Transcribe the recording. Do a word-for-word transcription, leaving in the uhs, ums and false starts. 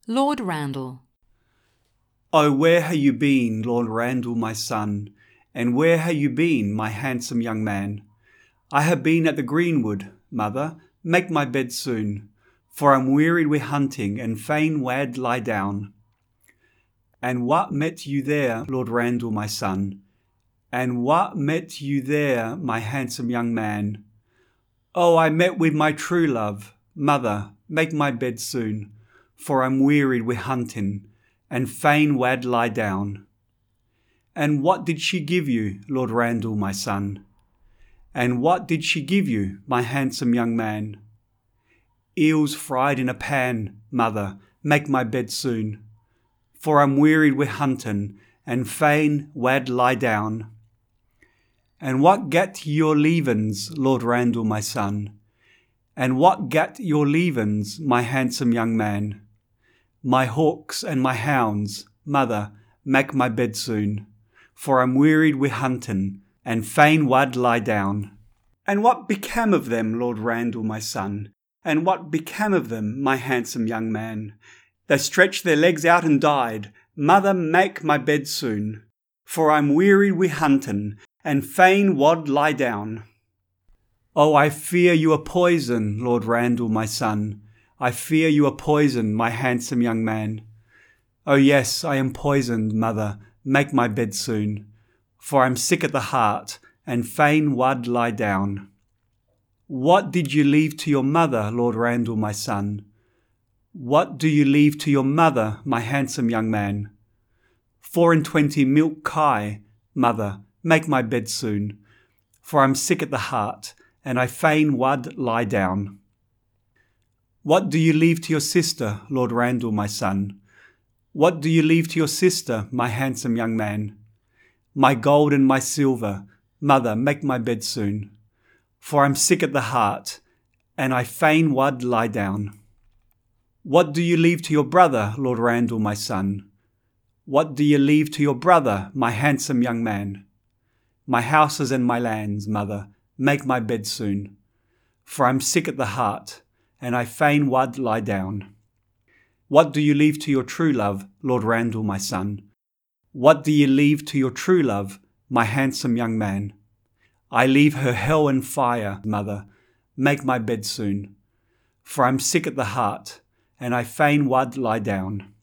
Lord Randal. Oh, where ha' you been, Lord Randal, my son? And where ha' you been, my handsome young man? I ha' been at the greenwood, mother, make my bed soon, for I'm wearied wi' hunting, and fain wad lie down. And what met you there, Lord Randal, my son? And what met you there, my handsome young man? Oh, I met with my true love, mother, make my bed soon, for I'm wearied wi' hunting, and fain wad lie down. And what did she give you, Lord Randal, my son? And what did she give you, my handsome young man? Eels fried in a pan, mother, make my bed soon, for I'm wearied wi' hunting, and fain wad lie down. And what gat your leavings, Lord Randal, my son? And what gat your leavings, my handsome young man? My hawks and my hounds, mother, make my bed soon, for I'm wearied wi' hunting, and fain wad lie down. And what became of them, Lord Randal, my son? And what became of them, my handsome young man? They stretched their legs out and died. Mother, make my bed soon, for I'm wearied wi' hunting, and fain wad lie down. Oh, I fear you are poison, Lord Randal, my son. I fear you are poisoned, my handsome young man. Oh yes, I am poisoned, mother, make my bed soon, for I'm sick at the heart, and fain wad lie down. What did you leave to your mother, Lord Randal, my son? What do you leave to your mother, my handsome young man? Four and twenty milk kye, mother, make my bed soon, for I'm sick at the heart, and I fain wad lie down. What do you leave to your sister, Lord Randal, my son? What do you leave to your sister, my handsome young man? My gold and my silver, mother, make my bed soon, for I'm sick at the heart, and I fain wad lie down. What do you leave to your brother, Lord Randal, my son? What do you leave to your brother, my handsome young man? My houses and my lands, mother, make my bed soon, for I'm sick at the heart, and I fain wad lie down. What do you leave to your true love, Lord Randal, my son? What do you leave to your true love, my handsome young man? I leave her hell and fire, mother, make my bed soon, for I'm sick at the heart, and I fain wad lie down.